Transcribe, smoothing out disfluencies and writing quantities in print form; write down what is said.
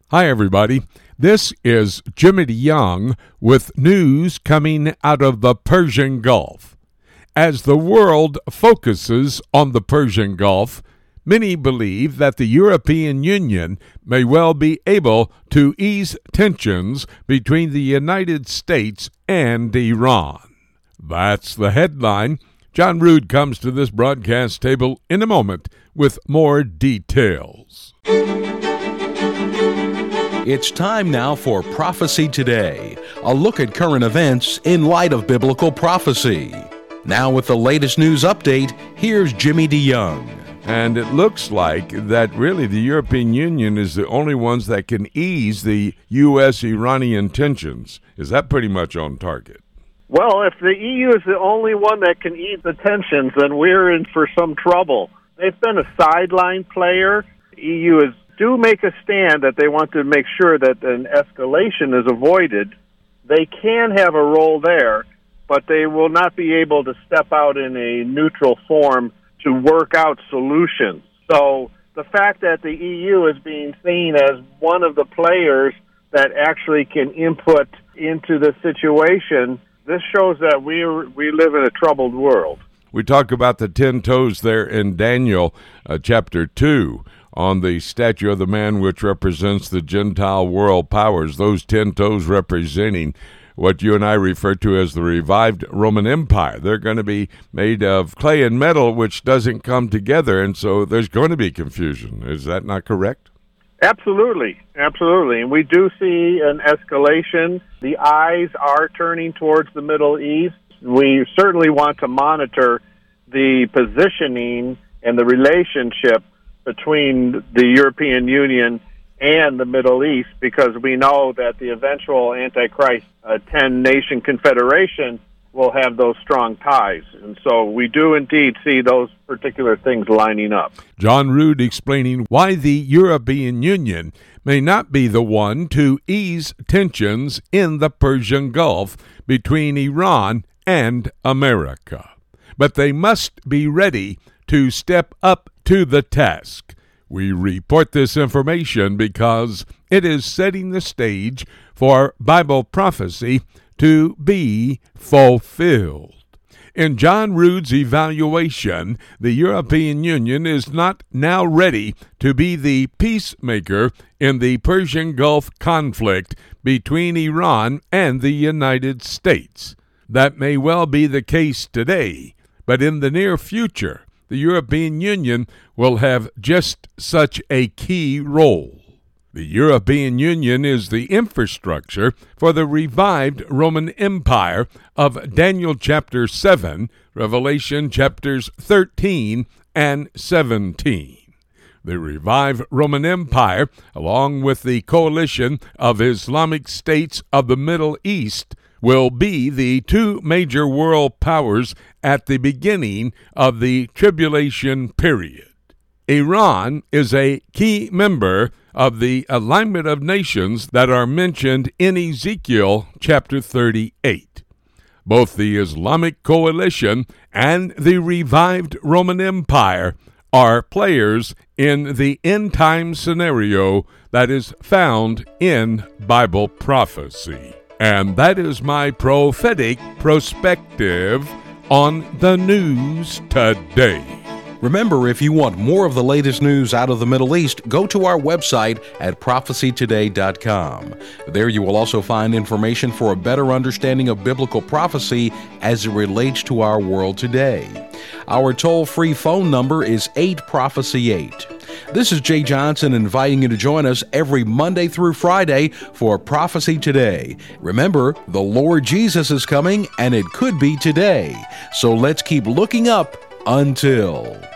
Hi, everybody. This is Jimmy DeYoung with news coming out of the Persian Gulf. As the world focuses on the Persian Gulf, many believe that the European Union may well be able to ease tensions between the United States and Iran. That's the headline. John Rood comes to this broadcast table in a moment with more details. It's time now for Prophecy Today, a look at current events in light of biblical prophecy. Now with the latest news update, here's Jimmy DeYoung. And it looks like that really the European Union is the only ones that can ease the U.S.-Iranian tensions. Is that pretty much on target? Well, if the EU is the only one that can ease the tensions, then we're in for some trouble. They've been a sideline player. The EU do make a stand that they want to make sure that an escalation is avoided. They can have a role there, but they will not be able to step out in a neutral form to work out solutions. So the fact that the EU is being seen as one of the players that actually can input into the situation, this shows that we live in a troubled world. We talk about the 10 toes there in Daniel chapter 2 on the statue of the man which represents the Gentile world powers, those 10 toes representing what you and I refer to as the revived Roman Empire. They're going to be made of clay and metal, which doesn't come together, and so there's going to be confusion. Is that not correct? Absolutely. And we do see an escalation. The eyes are turning towards the Middle East. We certainly want to monitor the positioning and the relationship between the European Union and the Middle East, because we know that the eventual Antichrist 10-nation confederation will have those strong ties. And so we do indeed see those particular things lining up. John Rood explaining why the European Union may not be the one to ease tensions in the Persian Gulf between Iran and America. But they must be ready to step up to the task. We report this information because it is setting the stage for Bible prophecy to be fulfilled. In John Rood's evaluation, the European Union is not now ready to be the peacemaker in the Persian Gulf conflict between Iran and the United States. That may well be the case today, but in the near future, the European Union will have just such a key role. The European Union is the infrastructure for the revived Roman Empire of Daniel chapter 7, Revelation chapters 13 and 17. The revived Roman Empire, along with the coalition of Islamic states of the Middle East, will be the two major world powers at the beginning of the tribulation period. Iran is a key member of the alignment of nations that are mentioned in Ezekiel chapter 38. Both the Islamic coalition and the revived Roman Empire are players in the end-time scenario that is found in Bible prophecy. And that is my prophetic perspective on the news today. Remember, if you want more of the latest news out of the Middle East, go to our website at prophecytoday.com. There you will also find information for a better understanding of biblical prophecy as it relates to our world today. Our toll-free phone number is 8-PROPHECY-8. This is Jay Johnson inviting you to join us every Monday through Friday for Prophecy Today. Remember, the Lord Jesus is coming, and it could be today. So let's keep looking up until...